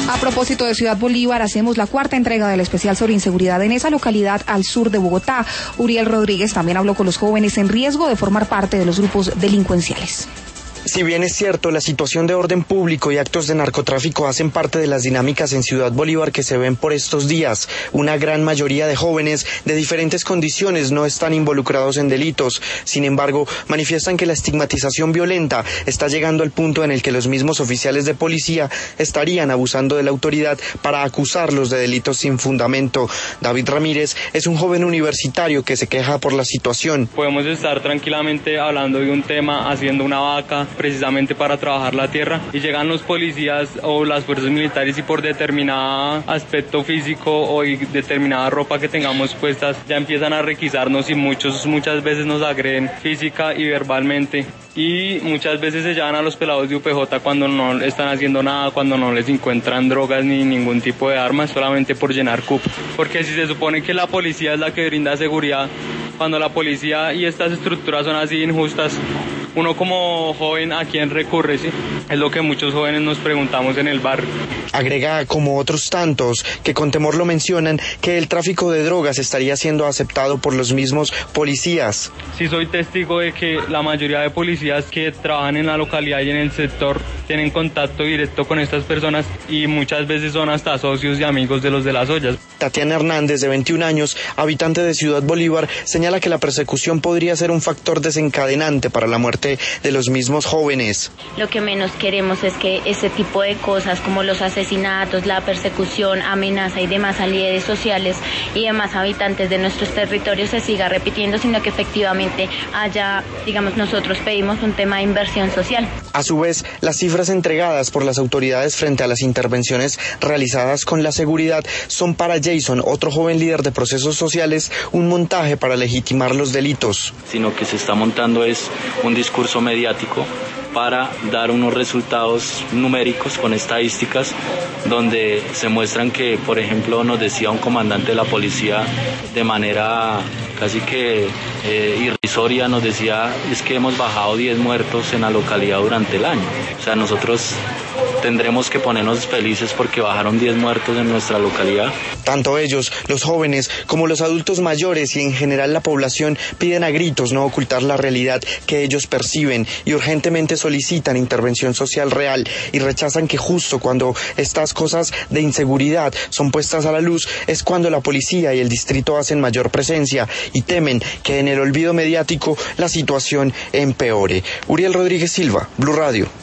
A propósito de Ciudad Bolívar, hacemos la cuarta entrega del especial sobre inseguridad en esa localidad al sur de Bogotá. Uriel Rodríguez también habló con los jóvenes en riesgo de formar parte de los grupos delincuenciales. Si bien es cierto, la situación de orden público y actos de narcotráfico hacen parte de las dinámicas en Ciudad Bolívar que se ven por estos días. Una gran mayoría de jóvenes de diferentes condiciones no están involucrados en delitos. Sin embargo, manifiestan que la estigmatización violenta está llegando al punto en el que los mismos oficiales de policía estarían abusando de la autoridad para acusarlos de delitos sin fundamento. David Ramírez es un joven universitario que se queja por la situación. Podemos estar tranquilamente hablando de un tema, haciendo una vaca, precisamente para trabajar la tierra, y llegan los policías o las fuerzas militares y por determinado aspecto físico o determinada ropa que tengamos puestas ya empiezan a requisarnos y muchas veces nos agreden física y verbalmente. Y muchas veces se llevan a los pelados de UPJ cuando no están haciendo nada, cuando no les encuentran drogas ni ningún tipo de armas, solamente por llenar cupo. Porque si se supone que la policía es la que brinda seguridad, cuando la policía y estas estructuras son así injustas, uno como joven, ¿a quién recurre? ¿Sí? Es lo que muchos jóvenes nos preguntamos en el barrio. Agrega, como otros tantos, que con temor lo mencionan, que el tráfico de drogas estaría siendo aceptado por los mismos policías. Sí, soy testigo de que la mayoría de policías que trabajan en la localidad y en el sector tienen contacto directo con estas personas y muchas veces son hasta socios y amigos de los de las ollas. Tatiana Hernández, de 21 años, habitante de Ciudad Bolívar, señala que la persecución podría ser un factor desencadenante para la muerte de los mismos jóvenes. Lo que menos queremos es que ese tipo de cosas como los asesinatos, la persecución, amenaza y demás a líderes sociales y demás habitantes de nuestros territorios se siga repitiendo, sino que efectivamente haya, nosotros pedimos un tema de inversión social. A su vez, las cifras entregadas por las autoridades frente a las intervenciones realizadas con la seguridad son para Jason, otro joven líder de procesos sociales, un montaje para legitimar los delitos. Sino que se está montando es un discurso mediático para dar unos resultados numéricos con estadísticas donde se muestran que, por ejemplo, nos decía un comandante de la policía de manera casi que irrisoria, nos decía, es que hemos bajado 10 muertos en la localidad durante el año. O sea, nosotros tendremos que ponernos felices porque bajaron 10 muertos en nuestra localidad. Tanto ellos, los jóvenes, como los adultos mayores y en general la población piden a gritos no ocultar la realidad que ellos perciben y urgentemente solicitan intervención social real y rechazan que justo cuando estas cosas de inseguridad son puestas a la luz es cuando la policía y el distrito hacen mayor presencia y temen que en el olvido mediático la situación empeore. Uriel Rodríguez Silva, Blue Radio.